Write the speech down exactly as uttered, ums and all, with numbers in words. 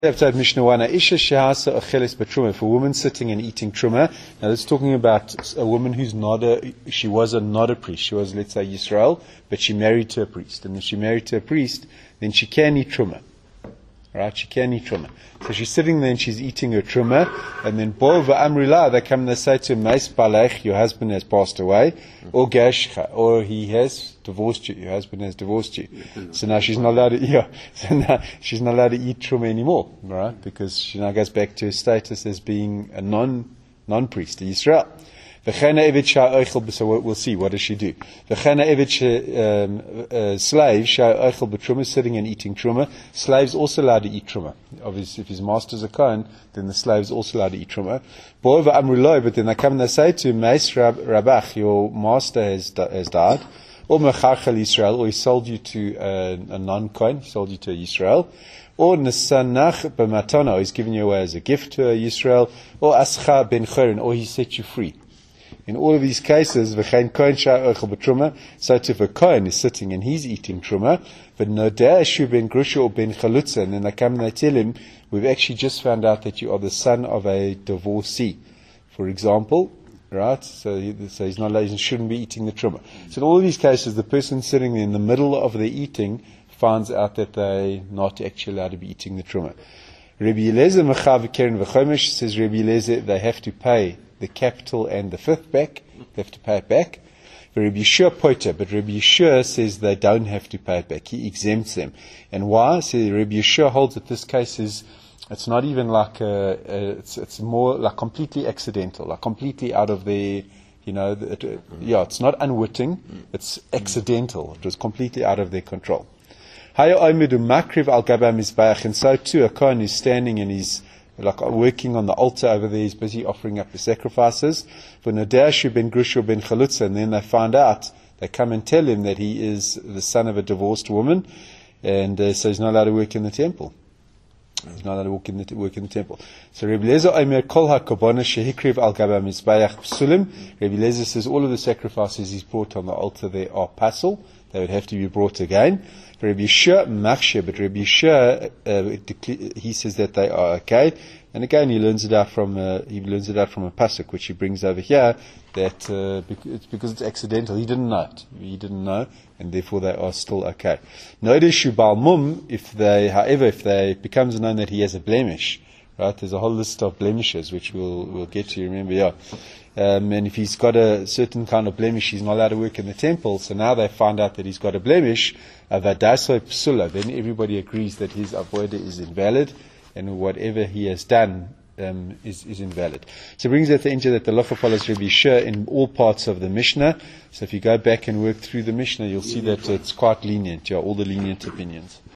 Mishnah one, Isha shehasa acheles betruma, for a woman sitting and eating truma. Now that's talking about a woman who's not a, she was a, not a priest. She was, let's say, Yisrael, but she married to a priest. And if she married to a priest, then she can eat truma. Right? She can eat truma. So she's sitting there and she's eating her truma, and then bo v'amrila, they come and they say to Meis balech, your husband has passed away, or gashcha, or he has divorced you, your husband has divorced you. So now she's not allowed to, yeah, so now she's not allowed to eat truma anymore, right? Because she now goes back to her status as being a non, non-priest, a Yisrael. So we'll see, what does she do? Um, uh, slave, sitting and eating truma. Slave's also allowed to eat truma. Obviously, if his master's a Kohen, then the slave's also allowed to eat truma. But then they come and they say to him, Meis Rabach, your master has, has died. Or Mecharchel Yisrael, or he sold you to a, a non-Kohen, he sold you to a Yisrael. Or Nesanach b'matana, he's given you away as a gift to a Yisrael. Or Ascha ben Chorin, or he set you free. In all of these cases, v'chein kohen sha'ochel b'truma, so if a kohen is sitting and he's eating truma, but nodeh shu ben grusha or ben chalutza, and then they come and they tell him, we've actually just found out that you are the son of a divorcee, for example, right? So, he, so he's not, he shouldn't be eating the truma. So in all of these cases, the person sitting in the middle of the eating finds out that they're not actually allowed to be eating the truma. Rabbi Eliezer mechav keren v'chomesh, says Rabbi Eliezer, they have to pay the capital and the fifth back. They have to pay it back. Rabbi Yeshua poiter, but Rabbi Yeshua says they don't have to pay it back. He exempts them. And why? So Rabbi Yeshua holds that this case is, it's not even like a, a it's, it's more like completely accidental, like completely out of their, you know, it, it, yeah, it's not unwitting, it's accidental. It was completely out of their control. And so too, a Kohen is standing and he's like working on the altar over there, he's busy offering up the sacrifices. For Nadash ben Grusha ben Chalutza, and then they find out, they come and tell him that he is the son of a divorced woman, and uh, so he's not allowed to work in the temple. He's not allowed to work in the, work in the temple. So Rabbi Eliezer Omer Kol HaKabana Shehikriv Al Gaba Mizbayach Psulim. Rabbi Eliezer says all of the sacrifices he's brought on the altar there are pasul. They would have to be brought again. Rabbi Yeshua Machsheh, but Rabbi Yeshua, uh, he says that they are okay. And again, he learns it out from uh, he learns it out from a pasuk, which he brings over here. That uh, it's because it's accidental. He didn't know it. He didn't know, and therefore they are still okay. Notice Shubal Mum, if they, however, if they it becomes known that he has a blemish, right? There's a whole list of blemishes which we'll we'll get to. Remember, yeah. Um, and if he's got a certain kind of blemish, he's not allowed to work in the temple. So now they find out that he's got a blemish, vadaso psula. Then everybody agrees that his avodah is invalid, and whatever he has done um, is, is invalid. So it brings out the injah that the locha follows Rabbi Yeshua in all parts of the Mishnah. So if you go back and work through the Mishnah, you'll see that it's quite lenient. Yeah, all the lenient opinions.